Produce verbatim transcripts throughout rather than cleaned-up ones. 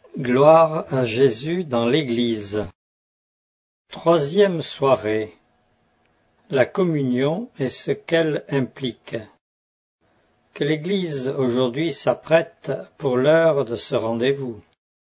Gloire à Jésus dans l'Église. Troisième soirée. La communion et ce qu'elle implique. Que l'Église aujourd'hui s'apprête pour l'heure de ce rendez-vous.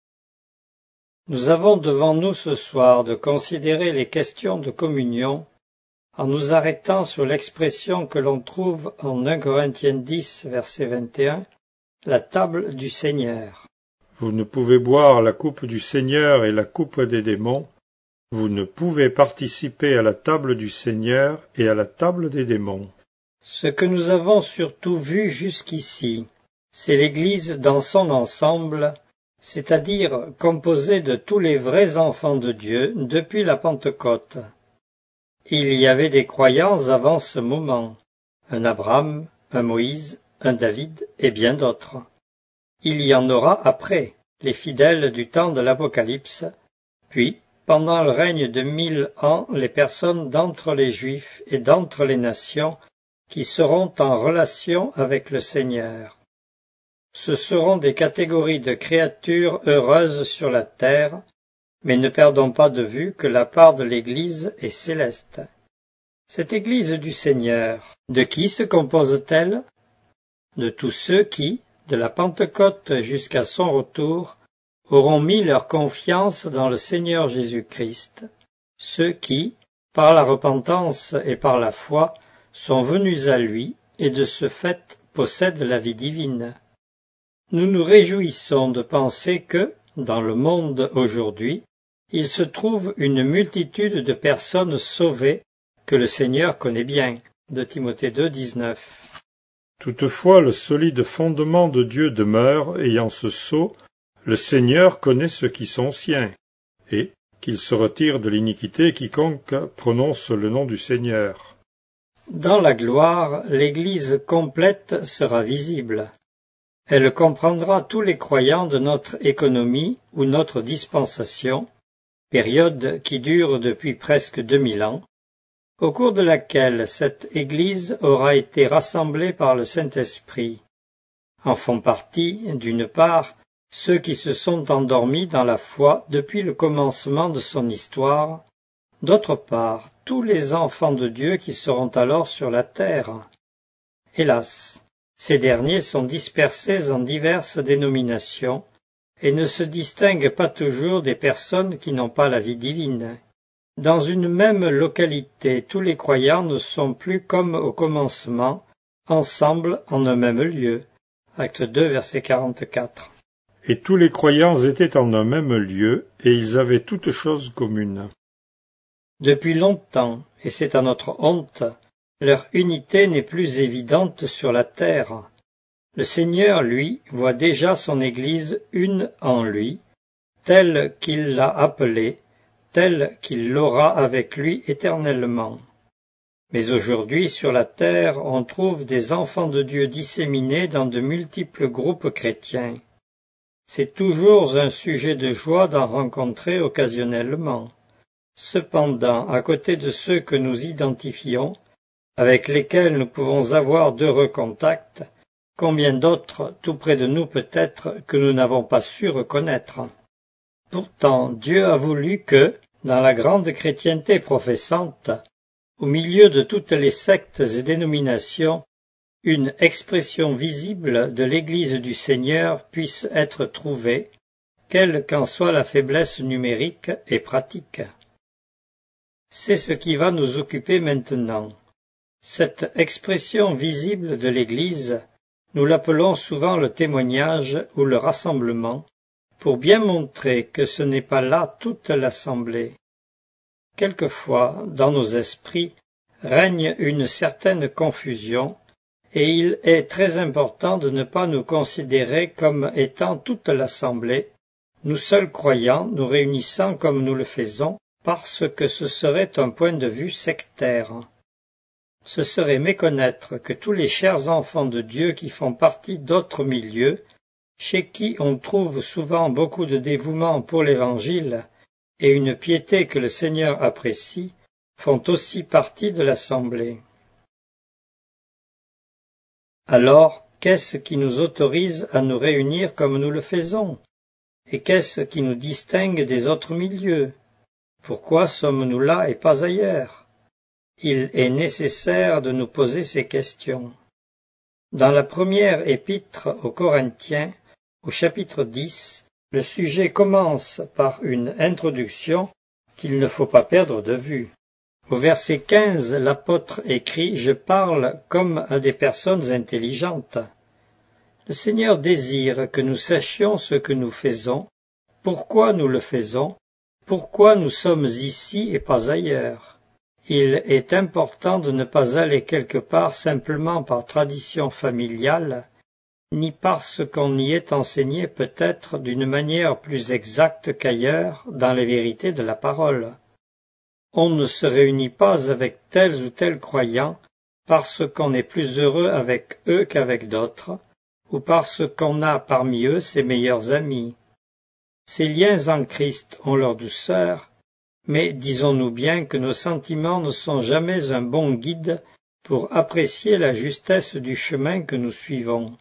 Nous avons devant nous ce soir de considérer les questions de communion en nous arrêtant sur l'expression que l'on trouve en un Corinthiens dix, verset vingt et un, la table du Seigneur. Vous ne pouvez boire la coupe du Seigneur et la coupe des démons. Vous ne pouvez participer à la table du Seigneur et à la table des démons. Ce que nous avons surtout vu jusqu'ici, c'est l'Église dans son ensemble, c'est-à-dire composée de tous les vrais enfants de Dieu depuis la Pentecôte. Il y avait des croyants avant ce moment, un Abraham, un Moïse, un David et bien d'autres. Il y en aura après, les fidèles du temps de l'Apocalypse, puis, pendant le règne de mille ans, les personnes d'entre les Juifs et d'entre les nations qui seront en relation avec le Seigneur. Ce seront des catégories de créatures heureuses sur la terre, mais ne perdons pas de vue que la part de l'Église est céleste. Cette Église du Seigneur, de qui se compose-t-elle? De tous ceux qui, de la Pentecôte jusqu'à son retour, auront mis leur confiance dans le Seigneur Jésus-Christ, ceux qui, par la repentance et par la foi, sont venus à lui et de ce fait possèdent la vie divine. Nous nous réjouissons de penser que, dans le monde aujourd'hui, il se trouve une multitude de personnes sauvées que le Seigneur connaît bien, de Timothée deux, dix-neuf. Toutefois, le solide fondement de Dieu demeure, ayant ce sceau, le Seigneur connaît ceux qui sont siens, et qu'il se retire de l'iniquité quiconque prononce le nom du Seigneur. Dans la gloire, l'Église complète sera visible. Elle comprendra tous les croyants de notre économie ou notre dispensation, période qui dure depuis presque deux mille ans, au cours de laquelle cette Église aura été rassemblée par le Saint-Esprit. En font partie, d'une part, ceux qui se sont endormis dans la foi depuis le commencement de son histoire, d'autre part, tous les enfants de Dieu qui seront alors sur la terre. Hélas, ces derniers sont dispersés en diverses dénominations et ne se distinguent pas toujours des personnes qui n'ont pas la vie divine. Dans une même localité, tous les croyants ne sont plus comme au commencement, ensemble en un même lieu. Acte deux, verset quarante-quatre. Et tous les croyants étaient en un même lieu, et ils avaient toutes choses communes. Depuis longtemps, et c'est à notre honte, leur unité n'est plus évidente sur la terre. Le Seigneur, lui, voit déjà son Église une en lui, telle qu'il l'a appelée, telle qu'il l'aura avec lui éternellement. Mais aujourd'hui, sur la terre, on trouve des enfants de Dieu disséminés dans de multiples groupes chrétiens. C'est toujours un sujet de joie d'en rencontrer occasionnellement. Cependant, à côté de ceux que nous identifions, avec lesquels nous pouvons avoir d'heureux contacts, combien d'autres, tout près de nous peut-être, que nous n'avons pas su reconnaître. Pourtant, Dieu a voulu que, dans la grande chrétienté professante, au milieu de toutes les sectes et dénominations, une expression visible de l'Église du Seigneur puisse être trouvée, quelle qu'en soit la faiblesse numérique et pratique. C'est ce qui va nous occuper maintenant. Cette expression visible de l'Église, nous l'appelons souvent le témoignage ou le rassemblement, pour bien montrer que ce n'est pas là toute l'assemblée. Quelquefois, dans nos esprits, règne une certaine confusion, et il est très important de ne pas nous considérer comme étant toute l'assemblée, nous seuls croyants nous réunissant comme nous le faisons, parce que ce serait un point de vue sectaire. Ce serait méconnaître que tous les chers enfants de Dieu qui font partie d'autres milieux, chez qui on trouve souvent beaucoup de dévouement pour l'Évangile et une piété que le Seigneur apprécie, font aussi partie de l'assemblée. Alors, qu'est-ce qui nous autorise à nous réunir comme nous le faisons? Et qu'est-ce qui nous distingue des autres milieux? Pourquoi sommes-nous là et pas ailleurs? Il est nécessaire de nous poser ces questions. Dans la première épître aux Corinthiens, au chapitre dix, le sujet commence par une introduction qu'il ne faut pas perdre de vue. Au verset quinze, l'apôtre écrit « Je parle comme à des personnes intelligentes ». Le Seigneur désire que nous sachions ce que nous faisons, pourquoi nous le faisons, pourquoi nous sommes ici et pas ailleurs. Il est important de ne pas aller quelque part simplement par tradition familiale, ni parce qu'on y est enseigné peut-être d'une manière plus exacte qu'ailleurs dans les vérités de la parole. On ne se réunit pas avec tels ou tels croyants parce qu'on est plus heureux avec eux qu'avec d'autres, ou parce qu'on a parmi eux ses meilleurs amis. Ces liens en Christ ont leur douceur, mais disons-nous bien que nos sentiments ne sont jamais un bon guide pour apprécier la justesse du chemin que nous suivons.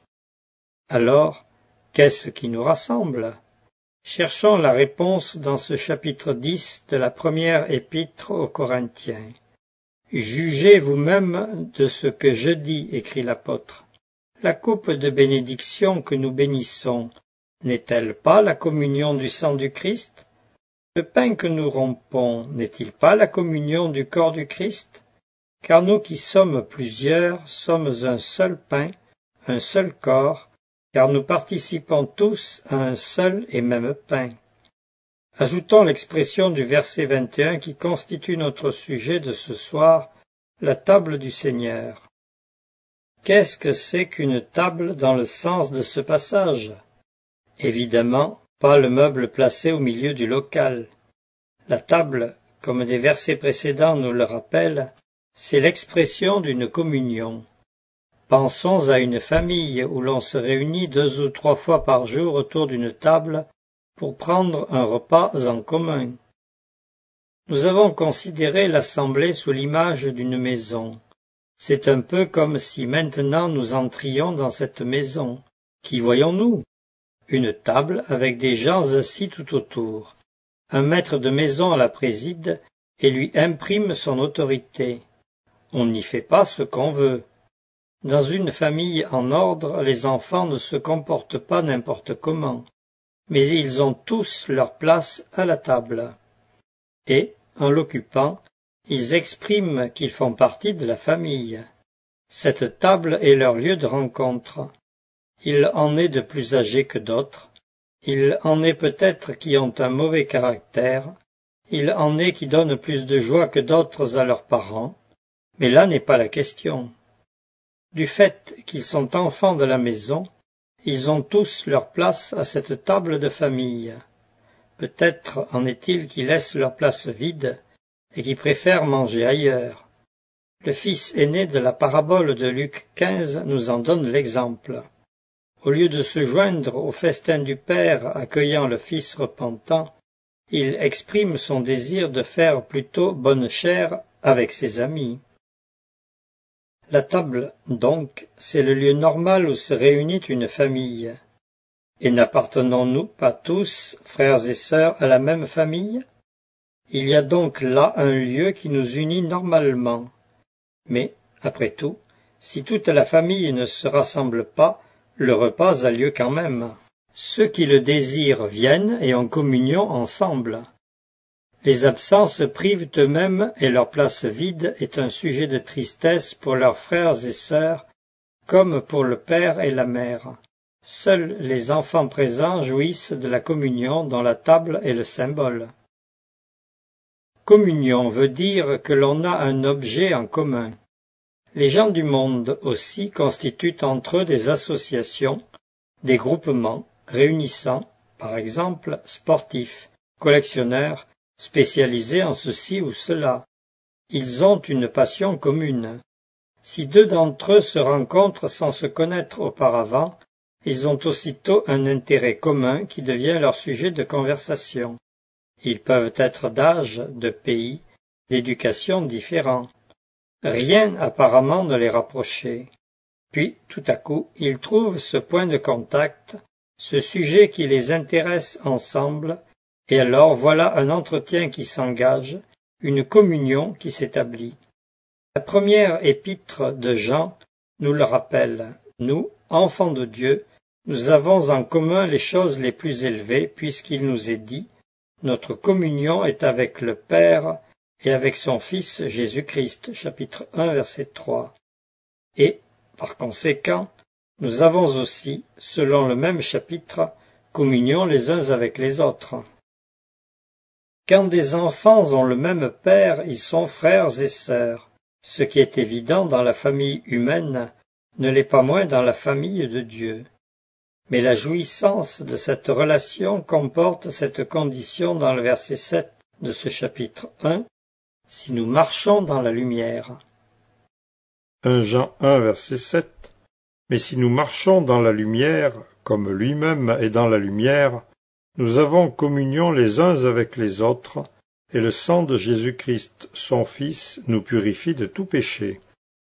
Alors, qu'est-ce qui nous rassemble? Cherchons la réponse dans ce chapitre dix de la première épître aux Corinthiens. « Jugez vous-même de ce que je dis, écrit l'apôtre. La coupe de bénédiction que nous bénissons, n'est-elle pas la communion du sang du Christ? Le pain que nous rompons, n'est-il pas la communion du corps du Christ? Car nous qui sommes plusieurs, sommes un seul pain, un seul corps, car nous participons tous à un seul et même pain. » Ajoutons l'expression du verset vingt et un qui constitue notre sujet de ce soir, la table du Seigneur. Qu'est-ce que c'est qu'une table dans le sens de ce passage? Évidemment, pas le meuble placé au milieu du local. La table, comme des versets précédents nous le rappellent, c'est l'expression d'une communion. Pensons à une famille où l'on se réunit deux ou trois fois par jour autour d'une table pour prendre un repas en commun. Nous avons considéré l'assemblée sous l'image d'une maison. C'est un peu comme si maintenant nous entrions dans cette maison. Qui voyons-nous? Une table avec des gens assis tout autour. Un maître de maison la préside et lui imprime son autorité. On n'y fait pas ce qu'on veut. Dans une famille en ordre, les enfants ne se comportent pas n'importe comment, mais ils ont tous leur place à la table. Et, en l'occupant, ils expriment qu'ils font partie de la famille. Cette table est leur lieu de rencontre. Il en est de plus âgés que d'autres. Il en est peut-être qui ont un mauvais caractère. Il en est qui donnent plus de joie que d'autres à leurs parents. Mais là n'est pas la question. Du fait qu'ils sont enfants de la maison, ils ont tous leur place à cette table de famille. Peut-être en est-il qui laissent leur place vide et qui préfèrent manger ailleurs. Le fils aîné de la parabole de Luc quinze nous en donne l'exemple. Au lieu de se joindre au festin du Père accueillant le fils repentant, il exprime son désir de faire plutôt bonne chère avec ses amis. La table, donc, c'est le lieu normal où se réunit une famille. Et n'appartenons-nous pas tous, frères et sœurs, à la même famille? Il y a donc là un lieu qui nous unit normalement. Mais, après tout, si toute la famille ne se rassemble pas, le repas a lieu quand même. Ceux qui le désirent viennent et ont communion ensemble. Les absents se privent eux-mêmes et leur place vide est un sujet de tristesse pour leurs frères et sœurs, comme pour le père et la mère. Seuls les enfants présents jouissent de la communion dont la table est le symbole. Communion veut dire que l'on a un objet en commun. Les gens du monde aussi constituent entre eux des associations, des groupements réunissant, par exemple, sportifs, collectionneurs, spécialisés en ceci ou cela. Ils ont une passion commune. Si deux d'entre eux se rencontrent sans se connaître auparavant, ils ont aussitôt un intérêt commun qui devient leur sujet de conversation. Ils peuvent être d'âge, de pays, d'éducation différents. Rien apparemment ne les rapprochait. Puis, tout à coup, ils trouvent ce point de contact, ce sujet qui les intéresse ensemble, et alors voilà un entretien qui s'engage, une communion qui s'établit. La première épître de Jean nous le rappelle. Nous, enfants de Dieu, nous avons en commun les choses les plus élevées, puisqu'il nous est dit, notre communion est avec le Père et avec son Fils Jésus-Christ, chapitre un, verset trois. Et, par conséquent, nous avons aussi, selon le même chapitre, communion les uns avec les autres. Quand des enfants ont le même père, ils sont frères et sœurs. Ce qui est évident dans la famille humaine ne l'est pas moins dans la famille de Dieu. Mais la jouissance de cette relation comporte cette condition dans le verset sept de ce chapitre un, « Si nous marchons dans la lumière ». un Jean un, verset sept. Mais si nous marchons dans la lumière, comme lui-même est dans la lumière, nous avons communion les uns avec les autres, et le sang de Jésus-Christ, son Fils, nous purifie de tout péché.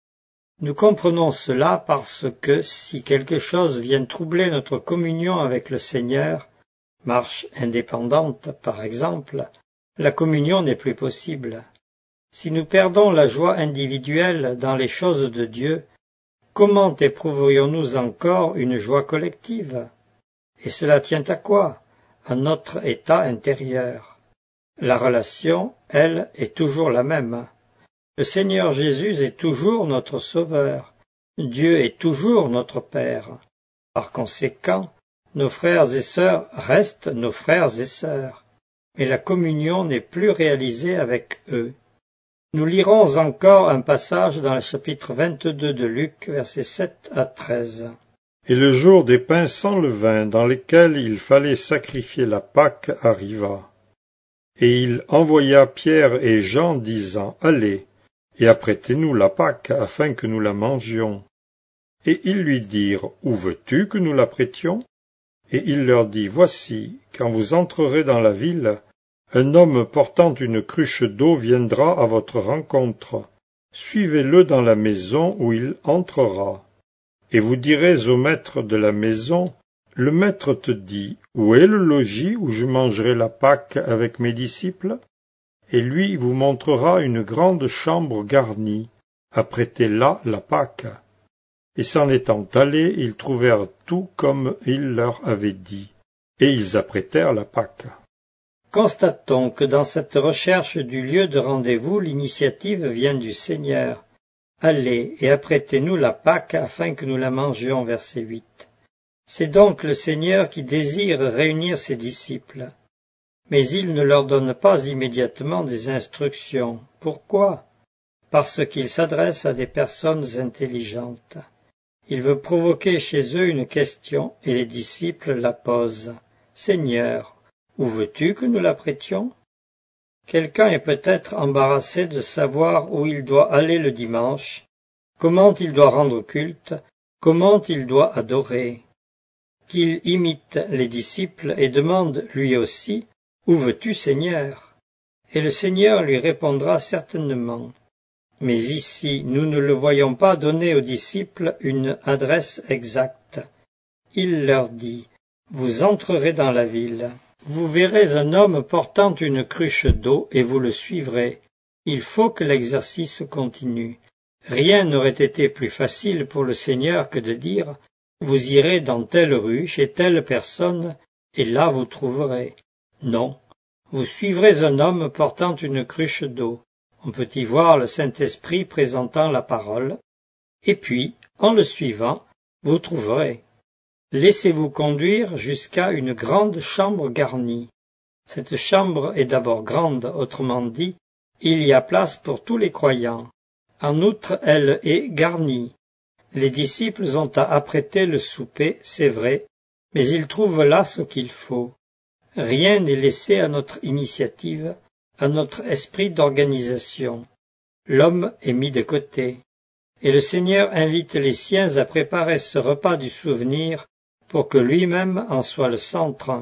Nous comprenons cela parce que si quelque chose vient troubler notre communion avec le Seigneur, marche indépendante par exemple, la communion n'est plus possible. Si nous perdons la joie individuelle dans les choses de Dieu, comment éprouverions-nous encore une joie collective? Et cela tient à quoi? À notre état intérieur. La relation, elle, est toujours la même. Le Seigneur Jésus est toujours notre Sauveur. Dieu est toujours notre Père. Par conséquent, nos frères et sœurs restent nos frères et sœurs, mais la communion n'est plus réalisée avec eux. Nous lirons encore un passage dans le chapitre vingt-deux de Luc, versets sept à treize. Et le jour des pains sans levain, dans lesquels il fallait sacrifier la Pâque, arriva. Et il envoya Pierre et Jean, disant, « Allez, et apprêtez-nous la Pâque, afin que nous la mangions. » Et ils lui dirent, « Où veux-tu que nous l'apprêtions ?» Et il leur dit, « Voici, quand vous entrerez dans la ville, un homme portant une cruche d'eau viendra à votre rencontre. Suivez-le dans la maison où il entrera. Et vous direz au maître de la maison, « Le maître te dit, où est le logis où je mangerai la Pâque avec mes disciples ?» Et lui vous montrera une grande chambre garnie. Apprêtez là la Pâque. Et s'en étant allés, ils trouvèrent tout comme il leur avait dit, et ils apprêtèrent la Pâque. Constatons que dans cette recherche du lieu de rendez-vous, l'initiative vient du Seigneur. Allez et apprêtez-nous la Pâque afin que nous la mangions, verset huit. C'est donc le Seigneur qui désire réunir ses disciples. Mais il ne leur donne pas immédiatement des instructions. Pourquoi? Parce qu'il s'adresse à des personnes intelligentes. Il veut provoquer chez eux une question et les disciples la posent. Seigneur, où veux-tu que nous l'apprêtions? Quelqu'un est peut-être embarrassé de savoir où il doit aller le dimanche, comment il doit rendre culte, comment il doit adorer. Qu'il imite les disciples et demande lui aussi, « Où veux-tu, Seigneur ?» Et le Seigneur lui répondra certainement. Mais ici, nous ne le voyons pas donner aux disciples une adresse exacte. Il leur dit, « Vous entrerez dans la ville. Vous verrez un homme portant une cruche d'eau et vous le suivrez. Il faut que l'exercice continue. Rien n'aurait été plus facile pour le Seigneur que de dire « Vous irez dans telle rue, chez telle personne, et là vous trouverez. » Non, vous suivrez un homme portant une cruche d'eau. On peut y voir le Saint-Esprit présentant la parole. Et puis, en le suivant, vous trouverez. Laissez-vous conduire jusqu'à une grande chambre garnie. Cette chambre est d'abord grande, autrement dit, il y a place pour tous les croyants. En outre, elle est garnie. Les disciples ont à apprêter le souper, c'est vrai, mais ils trouvent là ce qu'il faut. Rien n'est laissé à notre initiative, à notre esprit d'organisation. L'homme est mis de côté, et le Seigneur invite les siens à préparer ce repas du souvenir pour que lui-même en soit le centre.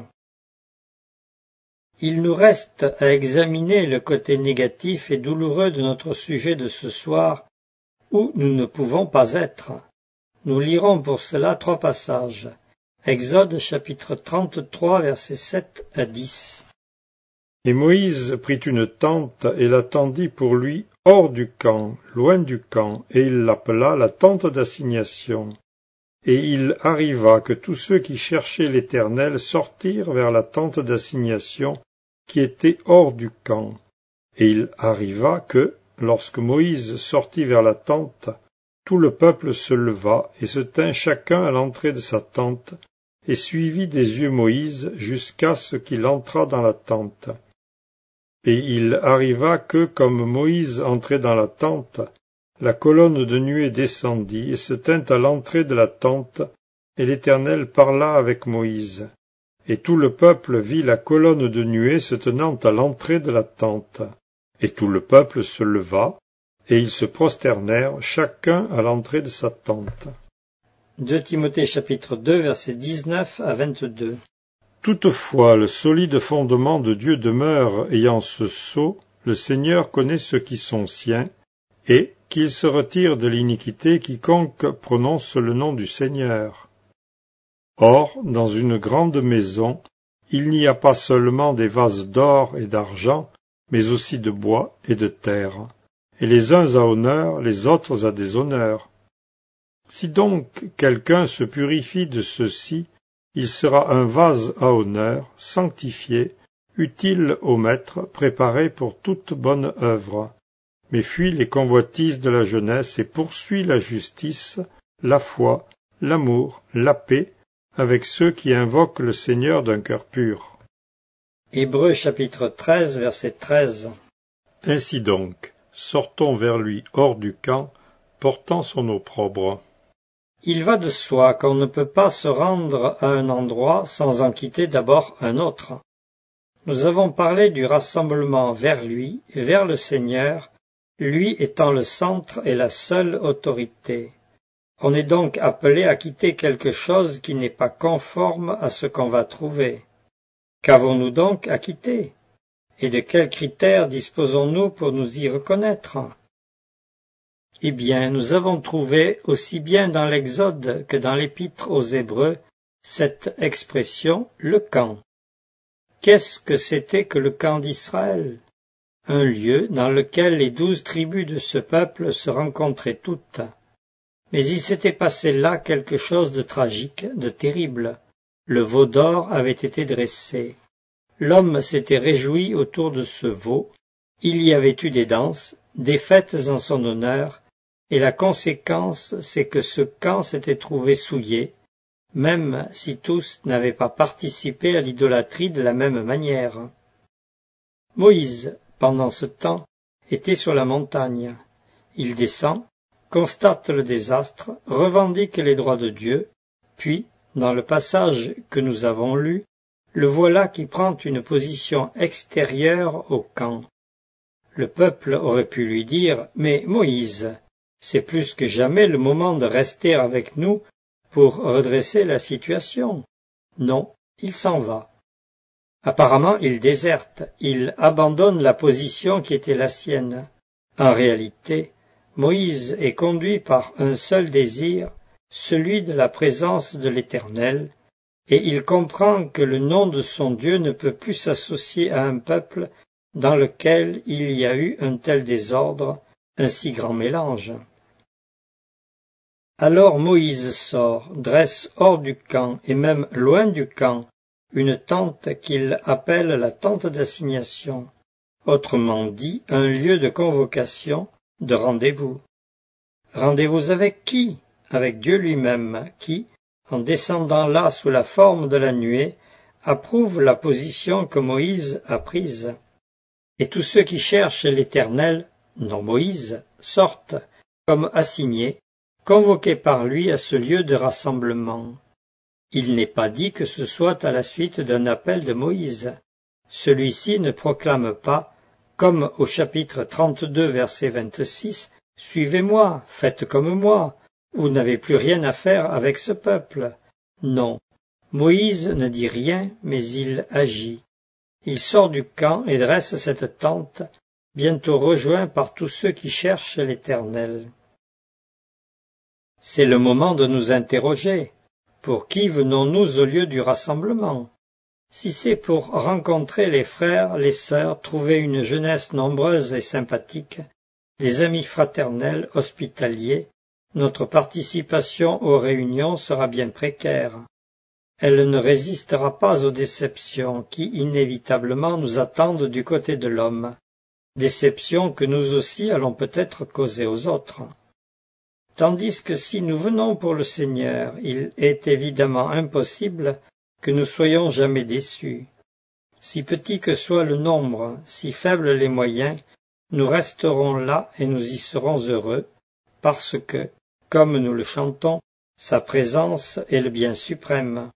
Il nous reste à examiner le côté négatif et douloureux de notre sujet de ce soir, où nous ne pouvons pas être. Nous lirons pour cela trois passages. Exode chapitre trente-trois, versets sept à dix. Et Moïse prit une tente et la tendit pour lui hors du camp, loin du camp, et il l'appela la tente d'assignation. Et il arriva que tous ceux qui cherchaient l'Éternel sortirent vers la tente d'assignation qui était hors du camp. Et il arriva que, lorsque Moïse sortit vers la tente, tout le peuple se leva et se tint chacun à l'entrée de sa tente, et suivit des yeux Moïse jusqu'à ce qu'il entrât dans la tente. Et il arriva que, comme Moïse entrait dans la tente, la colonne de nuée descendit et se tint à l'entrée de la tente, et l'Éternel parla avec Moïse. Et tout le peuple vit la colonne de nuée se tenant à l'entrée de la tente. Et tout le peuple se leva, et ils se prosternèrent chacun à l'entrée de sa tente. deux Timothée chapitre deux, versets dix-neuf à vingt-deux. Toutefois, le solide fondement de Dieu demeure, ayant ce sceau, le Seigneur connaît ceux qui sont siens, et qu'il se retire de l'iniquité quiconque prononce le nom du Seigneur. Or, dans une grande maison, il n'y a pas seulement des vases d'or et d'argent, mais aussi de bois et de terre, et les uns à honneur, les autres à déshonneur. Si donc quelqu'un se purifie de ceci, il sera un vase à honneur, sanctifié, utile au maître, préparé pour toute bonne œuvre, mais fuit les convoitises de la jeunesse et poursuit la justice, la foi, l'amour, la paix, avec ceux qui invoquent le Seigneur d'un cœur pur. Hébreux chapitre treize, verset treize. Ainsi donc, sortons vers lui hors du camp, portant son opprobre. Il va de soi qu'on ne peut pas se rendre à un endroit sans en quitter d'abord un autre. Nous avons parlé du rassemblement vers lui, vers le Seigneur, lui étant le centre et la seule autorité. On est donc appelé à quitter quelque chose qui n'est pas conforme à ce qu'on va trouver. Qu'avons-nous donc à quitter? Et de quels critères disposons-nous pour nous y reconnaître? Eh bien, nous avons trouvé, aussi bien dans l'Exode que dans l'Épître aux Hébreux, cette expression « le camp ». Qu'est-ce que c'était que le camp d'Israël? Un lieu dans lequel les douze tribus de ce peuple se rencontraient toutes. Mais il s'était passé là quelque chose de tragique, de terrible. Le veau d'or avait été dressé. L'homme s'était réjoui autour de ce veau. Il y avait eu des danses, des fêtes en son honneur, et la conséquence, c'est que ce camp s'était trouvé souillé, même si tous n'avaient pas participé à l'idolâtrie de la même manière. Moïse, pendant ce temps, était sur la montagne. Il descend, constate le désastre, revendique les droits de Dieu, puis, dans le passage que nous avons lu, le voilà qui prend une position extérieure au camp. Le peuple aurait pu lui dire « Mais Moïse, c'est plus que jamais le moment de rester avec nous pour redresser la situation. » Non, il s'en va. Apparemment, il déserte, il abandonne la position qui était la sienne. En réalité, Moïse est conduit par un seul désir, celui de la présence de l'Éternel, et il comprend que le nom de son Dieu ne peut plus s'associer à un peuple dans lequel il y a eu un tel désordre, un si grand mélange. Alors Moïse sort, dresse hors du camp, et même loin du camp, une tente qu'il appelle la tente d'assignation, autrement dit un lieu de convocation, de rendez-vous. Rendez-vous avec qui? Avec Dieu lui-même, qui, en descendant là sous la forme de la nuée, approuve la position que Moïse a prise. Et tous ceux qui cherchent l'Éternel, non Moïse, sortent, comme assignés, convoqués par lui à ce lieu de rassemblement. Il n'est pas dit que ce soit à la suite d'un appel de Moïse. Celui-ci ne proclame pas, comme au chapitre trente-deux, verset vingt-six, « Suivez-moi, faites comme moi, vous n'avez plus rien à faire avec ce peuple. » Non, Moïse ne dit rien, mais il agit. Il sort du camp et dresse cette tente, bientôt rejoint par tous ceux qui cherchent l'Éternel. C'est le moment de nous interroger. Pour qui venons-nous au lieu du rassemblement? Si c'est pour rencontrer les frères, les sœurs, trouver une jeunesse nombreuse et sympathique, des amis fraternels, hospitaliers, notre participation aux réunions sera bien précaire. Elle ne résistera pas aux déceptions qui inévitablement nous attendent du côté de l'homme, déceptions que nous aussi allons peut-être causer aux autres. Tandis que si nous venons pour le Seigneur, il est évidemment impossible que nous soyons jamais déçus. Si petit que soit le nombre, si faibles les moyens, nous resterons là et nous y serons heureux, parce que, comme nous le chantons, sa présence est le bien suprême.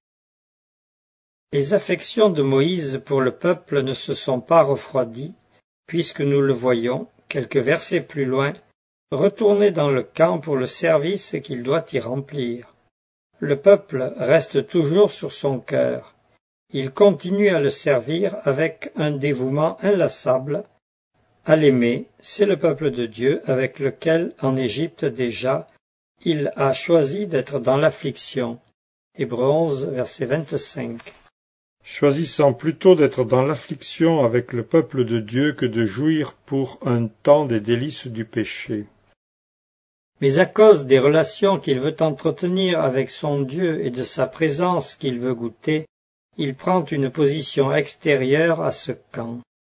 Les affections de Moïse pour le peuple ne se sont pas refroidies, puisque nous le voyons, quelques versets plus loin, retourner dans le camp pour le service qu'il doit y remplir. Le peuple reste toujours sur son cœur. Il continue à le servir avec un dévouement inlassable. À l'aimer, c'est le peuple de Dieu avec lequel, en Égypte déjà, il a choisi d'être dans l'affliction. Hébreux onze, verset vingt-cinq. Choisissant plutôt d'être dans l'affliction avec le peuple de Dieu que de jouir pour un temps des délices du péché. Mais à cause des relations qu'il veut entretenir avec son Dieu et de sa présence qu'il veut goûter, il prend une position extérieure à ce camp.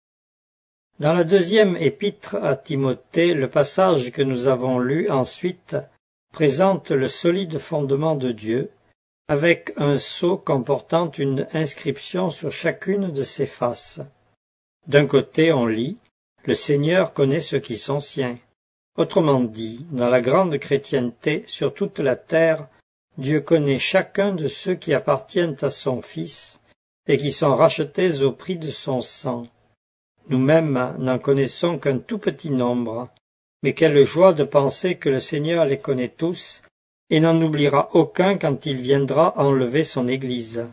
Dans la deuxième épître à Timothée, le passage que nous avons lu ensuite présente le solide fondement de Dieu, avec un sceau comportant une inscription sur chacune de ses faces. D'un côté, on lit « Le Seigneur connaît ceux qui sont siens ». Autrement dit, dans la grande chrétienté sur toute la terre, Dieu connaît chacun de ceux qui appartiennent à son Fils et qui sont rachetés au prix de son sang. Nous-mêmes n'en connaissons qu'un tout petit nombre, mais quelle joie de penser que le Seigneur les connaît tous et n'en oubliera aucun quand il viendra enlever son Église.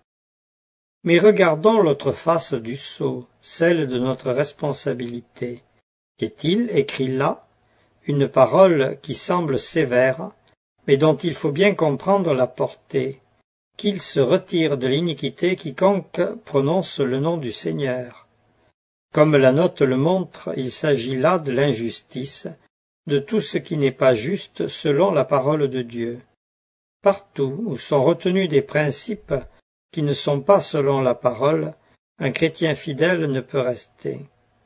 Mais regardons l'autre face du sceau, celle de notre responsabilité. Est-il écrit là une parole qui semble sévère, mais dont il faut bien comprendre la portée, qu'il se retire de l'iniquité quiconque prononce le nom du Seigneur. Comme la note le montre, il s'agit là de l'injustice, de tout ce qui n'est pas juste selon la parole de Dieu. Partout où sont retenus des principes qui ne sont pas selon la parole, un chrétien fidèle ne peut rester.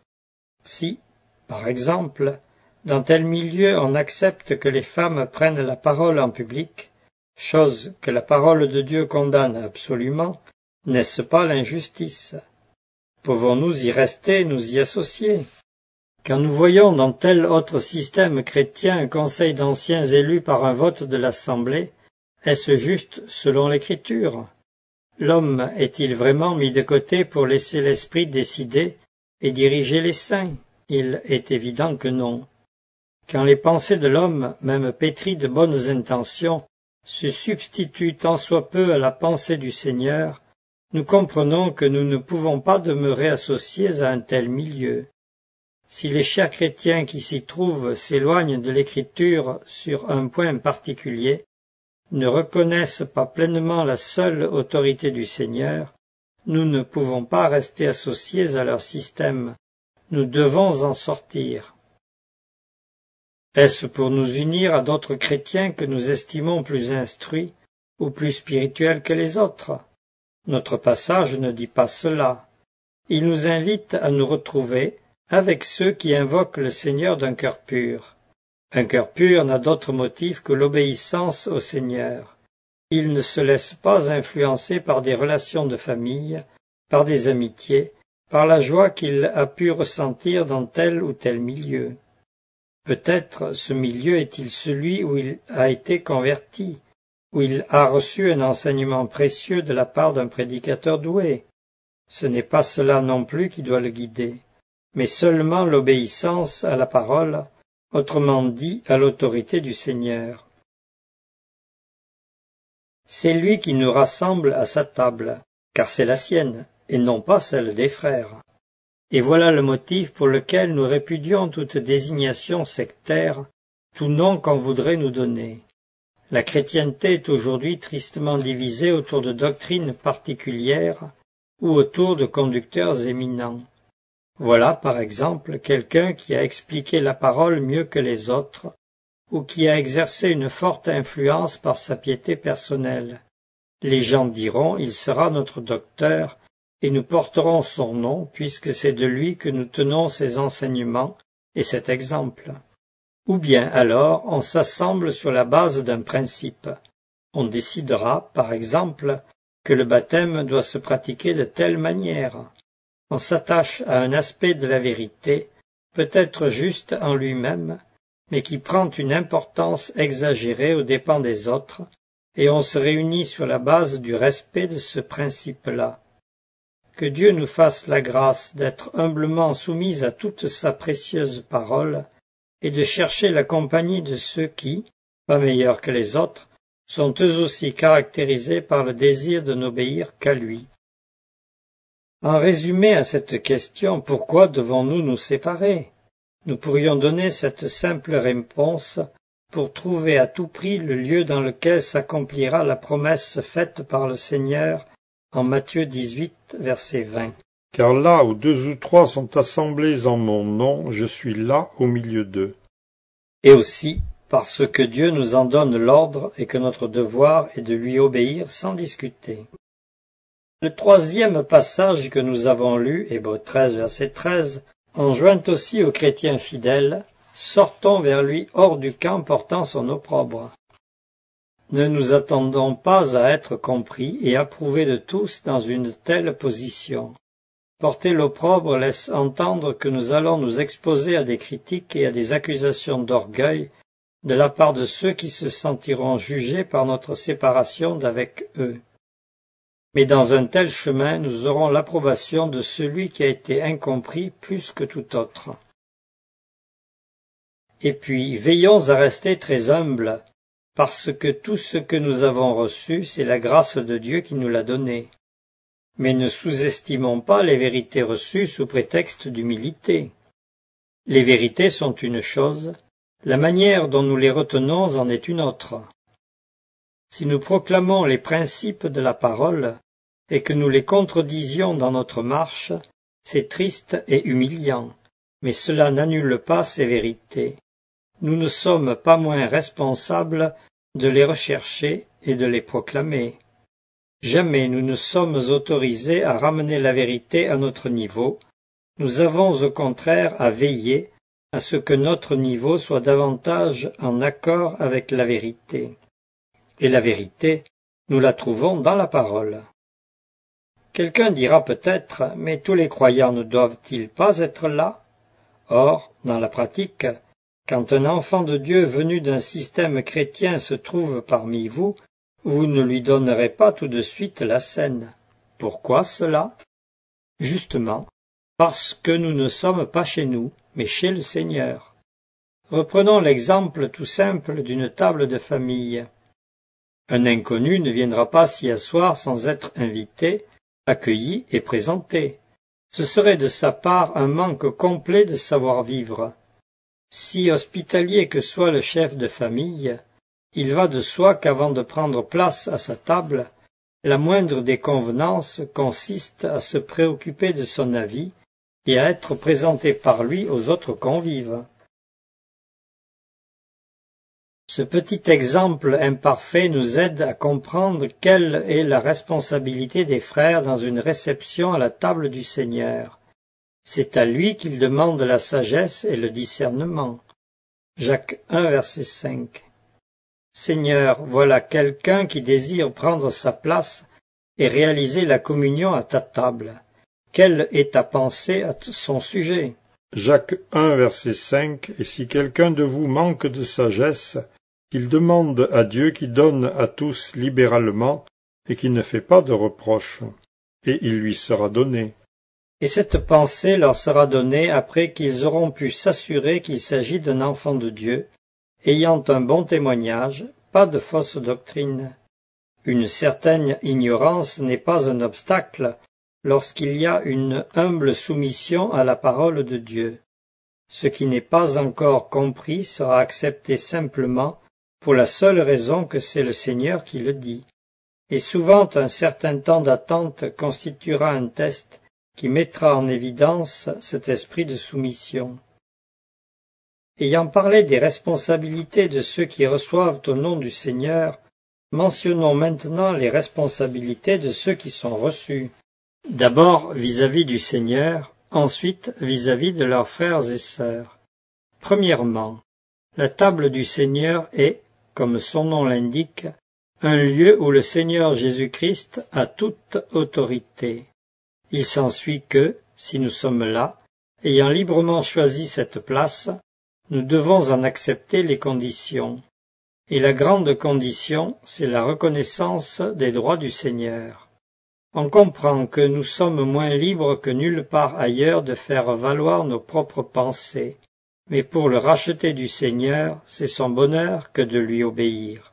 Si, par exemple, dans tel milieu on accepte que les femmes prennent la parole en public, chose que la parole de Dieu condamne absolument, n'est-ce pas l'injustice? Pouvons-nous y rester, nous y associer? Quand nous voyons dans tel autre système chrétien un conseil d'anciens élus par un vote de l'Assemblée, est-ce juste selon l'Écriture? L'homme est-il vraiment mis de côté pour laisser l'Esprit décider et diriger les saints? Il est évident que non. Quand les pensées de l'homme, même pétries de bonnes intentions, se substituent tant soit peu à la pensée du Seigneur, nous comprenons que nous ne pouvons pas demeurer associés à un tel milieu. Si les chers chrétiens qui s'y trouvent s'éloignent de l'Écriture sur un point particulier, ne reconnaissent pas pleinement la seule autorité du Seigneur, nous ne pouvons pas rester associés à leur système. Nous devons en sortir. Est-ce pour nous unir à d'autres chrétiens que nous estimons plus instruits ou plus spirituels que les autres? Notre passage ne dit pas cela. Il nous invite à nous retrouver avec ceux qui invoquent le Seigneur d'un cœur pur. Un cœur pur n'a d'autre motif que l'obéissance au Seigneur. Il ne se laisse pas influencer par des relations de famille, par des amitiés, par la joie qu'il a pu ressentir dans tel ou tel milieu. Peut-être ce milieu est-il celui où il a été converti, où il a reçu un enseignement précieux de la part d'un prédicateur doué. Ce n'est pas cela non plus qui doit le guider, mais seulement l'obéissance à la parole, autrement dit à l'autorité du Seigneur. C'est lui qui nous rassemble à sa table, car c'est la sienne, et non pas celle des frères. Et voilà le motif pour lequel nous répudions toute désignation sectaire, tout nom qu'on voudrait nous donner. La chrétienté est aujourd'hui tristement divisée autour de doctrines particulières ou autour de conducteurs éminents. Voilà, par exemple, quelqu'un qui a expliqué la parole mieux que les autres, ou qui a exercé une forte influence par sa piété personnelle. Les gens diront, il sera notre docteur, et nous porterons son nom, puisque c'est de lui que nous tenons ses enseignements et cet exemple. Ou bien alors, on s'assemble sur la base d'un principe. On décidera, par exemple, que le baptême doit se pratiquer de telle manière. On s'attache à un aspect de la vérité, peut-être juste en lui-même, mais qui prend une importance exagérée aux dépens des autres, et on se réunit sur la base du respect de ce principe-là. Que Dieu nous fasse la grâce d'être humblement soumis à toute sa précieuse parole, et de chercher la compagnie de ceux qui, pas meilleurs que les autres, sont eux aussi caractérisés par le désir de n'obéir qu'à lui. En résumé à cette question, pourquoi devons-nous nous séparer? Nous pourrions donner cette simple réponse pour trouver à tout prix le lieu dans lequel s'accomplira la promesse faite par le Seigneur en Matthieu dix-huit, verset vingt. Car là où deux ou trois sont assemblés en mon nom, je suis là au milieu d'eux. Et aussi parce que Dieu nous en donne l'ordre et que notre devoir est de lui obéir sans discuter. Le troisième passage que nous avons lu, Hébreux treize, verset treize, enjoint aussi aux chrétiens fidèles, sortons vers lui hors du camp portant son opprobre. Ne nous attendons pas à être compris et approuvés de tous dans une telle position. Porter l'opprobre laisse entendre que nous allons nous exposer à des critiques et à des accusations d'orgueil de la part de ceux qui se sentiront jugés par notre séparation d'avec eux. Mais dans un tel chemin, nous aurons l'approbation de celui qui a été incompris plus que tout autre. Et puis, veillons à rester très humbles, parce que tout ce que nous avons reçu, c'est la grâce de Dieu qui nous l'a donné. Mais ne sous-estimons pas les vérités reçues sous prétexte d'humilité. Les vérités sont une chose, la manière dont nous les retenons en est une autre. Si nous proclamons les principes de la parole, et que nous les contredisions dans notre marche, c'est triste et humiliant, mais cela n'annule pas ces vérités. Nous ne sommes pas moins responsables de les rechercher et de les proclamer. Jamais nous ne sommes autorisés à ramener la vérité à notre niveau, nous avons au contraire à veiller à ce que notre niveau soit davantage en accord avec la vérité. Et la vérité, nous la trouvons dans la parole. Quelqu'un dira peut-être, mais tous les croyants ne doivent-ils pas être là? Or, dans la pratique, quand un enfant de Dieu venu d'un système chrétien se trouve parmi vous, vous ne lui donnerez pas tout de suite la scène. Pourquoi cela? Justement, parce que nous ne sommes pas chez nous, mais chez le Seigneur. Reprenons l'exemple tout simple d'une table de famille. Un inconnu ne viendra pas s'y asseoir sans être invité, accueilli et présenté. Ce serait de sa part un manque complet de savoir-vivre. Si hospitalier que soit le chef de famille, il va de soi qu'avant de prendre place à sa table, la moindre des convenances consiste à se préoccuper de son avis et à être présenté par lui aux autres convives. Ce petit exemple imparfait nous aide à comprendre quelle est la responsabilité des frères dans une réception à la table du Seigneur. C'est à lui qu'il demande la sagesse et le discernement. Jacques un, verset cinq. Seigneur, voilà quelqu'un qui désire prendre sa place et réaliser la communion à ta table. Quelle est ta pensée à son sujet? Jacques un, verset cinq. Et si quelqu'un de vous manque de sagesse, qu'il demande à Dieu qui donne à tous libéralement et qui ne fait pas de reproches, et il lui sera donné. Et cette pensée leur sera donnée après qu'ils auront pu s'assurer qu'il s'agit d'un enfant de Dieu, ayant un bon témoignage, pas de fausse doctrine. Une certaine ignorance n'est pas un obstacle lorsqu'il y a une humble soumission à la parole de Dieu. Ce qui n'est pas encore compris sera accepté simplement pour la seule raison que c'est le Seigneur qui le dit. Et souvent un certain temps d'attente constituera un test qui mettra en évidence cet esprit de soumission. Ayant parlé des responsabilités de ceux qui reçoivent au nom du Seigneur, mentionnons maintenant les responsabilités de ceux qui sont reçus. D'abord vis-à-vis du Seigneur, ensuite vis-à-vis de leurs frères et sœurs. Premièrement, la table du Seigneur est, comme son nom l'indique, un lieu où le Seigneur Jésus-Christ a toute autorité. Il s'ensuit que, si nous sommes là, ayant librement choisi cette place, nous devons en accepter les conditions. Et la grande condition, c'est la reconnaissance des droits du Seigneur. On comprend que nous sommes moins libres que nulle part ailleurs de faire valoir nos propres pensées, mais pour le racheter du Seigneur, c'est son bonheur que de lui obéir.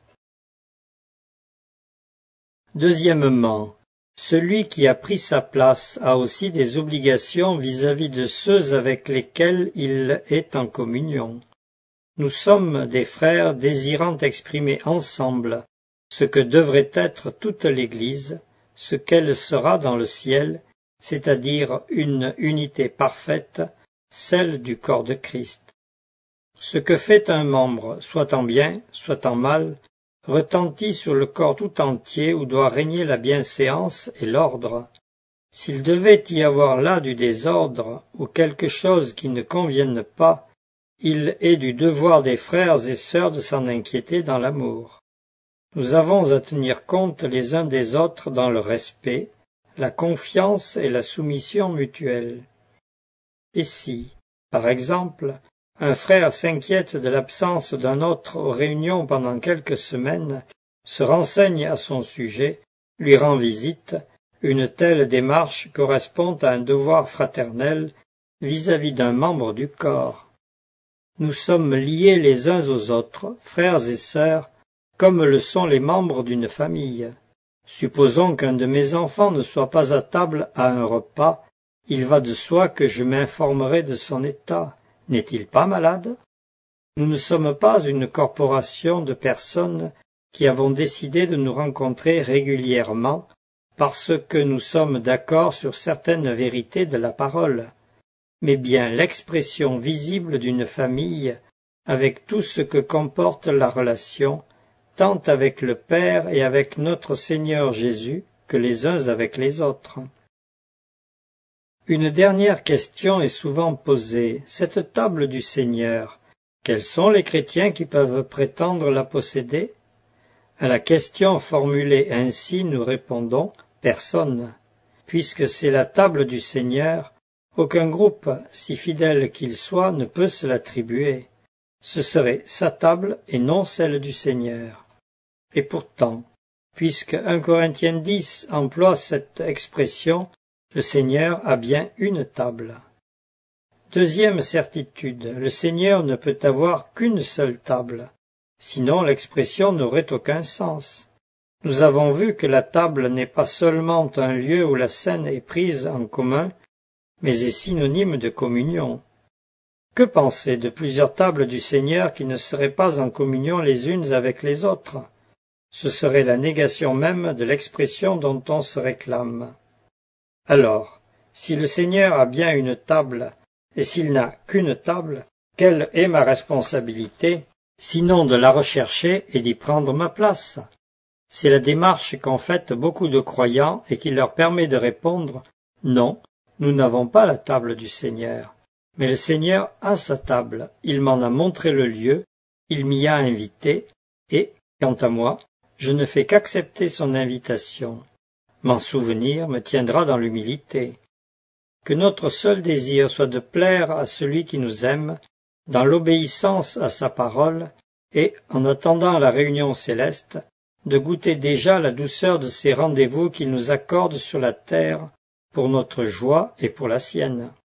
Deuxièmement, celui qui a pris sa place a aussi des obligations vis-à-vis de ceux avec lesquels il est en communion. Nous sommes des frères désirant exprimer ensemble ce que devrait être toute l'Église, ce qu'elle sera dans le ciel, c'est-à-dire une unité parfaite, celle du corps de Christ. Ce que fait un membre, soit en bien, soit en mal, retentit sur le corps tout entier où doit régner la bienséance et l'ordre. S'il devait y avoir là du désordre ou quelque chose qui ne convienne pas, il est du devoir des frères et sœurs de s'en inquiéter dans l'amour. Nous avons à tenir compte les uns des autres dans le respect, la confiance et la soumission mutuelle. Et si, par exemple, un frère s'inquiète de l'absence d'un autre aux réunions pendant quelques semaines, se renseigne à son sujet, lui rend visite, une telle démarche correspond à un devoir fraternel vis-à-vis d'un membre du corps. Nous sommes liés les uns aux autres, frères et sœurs, comme le sont les membres d'une famille. Supposons qu'un de mes enfants ne soit pas à table à un repas, il va de soi que je m'informerai de son état. N'est-il pas malade? Nous ne sommes pas une corporation de personnes qui avons décidé de nous rencontrer régulièrement parce que nous sommes d'accord sur certaines vérités de la parole, mais bien l'expression visible d'une famille avec tout ce que comporte la relation, tant avec le Père et avec notre Seigneur Jésus que les uns avec les autres. Une dernière question est souvent posée. Cette table du Seigneur, quels sont les chrétiens qui peuvent prétendre la posséder? À la question formulée ainsi, nous répondons « personne ». Puisque c'est la table du Seigneur, aucun groupe, si fidèle qu'il soit, ne peut se l'attribuer. Ce serait sa table et non celle du Seigneur. Et pourtant, puisque un Corinthiens dix emploie cette expression, le Seigneur a bien une table. Deuxième certitude, le Seigneur ne peut avoir qu'une seule table, sinon l'expression n'aurait aucun sens. Nous avons vu que la table n'est pas seulement un lieu où la scène est prise en commun, mais est synonyme de communion. Que penser de plusieurs tables du Seigneur qui ne seraient pas en communion les unes avec les autres? Ce serait la négation même de l'expression dont on se réclame. Alors, si le Seigneur a bien une table, et s'il n'a qu'une table, quelle est ma responsabilité, sinon de la rechercher et d'y prendre ma place? C'est la démarche qu'ont faite beaucoup de croyants et qui leur permet de répondre « Non, nous n'avons pas la table du Seigneur, mais le Seigneur a sa table, il m'en a montré le lieu, il m'y a invité, et, quant à moi, je ne fais qu'accepter son invitation. M'en souvenir me tiendra dans l'humilité. Que notre seul désir soit de plaire à celui qui nous aime, dans l'obéissance à sa parole, et, en attendant la réunion céleste, de goûter déjà la douceur de ces rendez-vous qu'il nous accorde sur la terre pour notre joie et pour la sienne.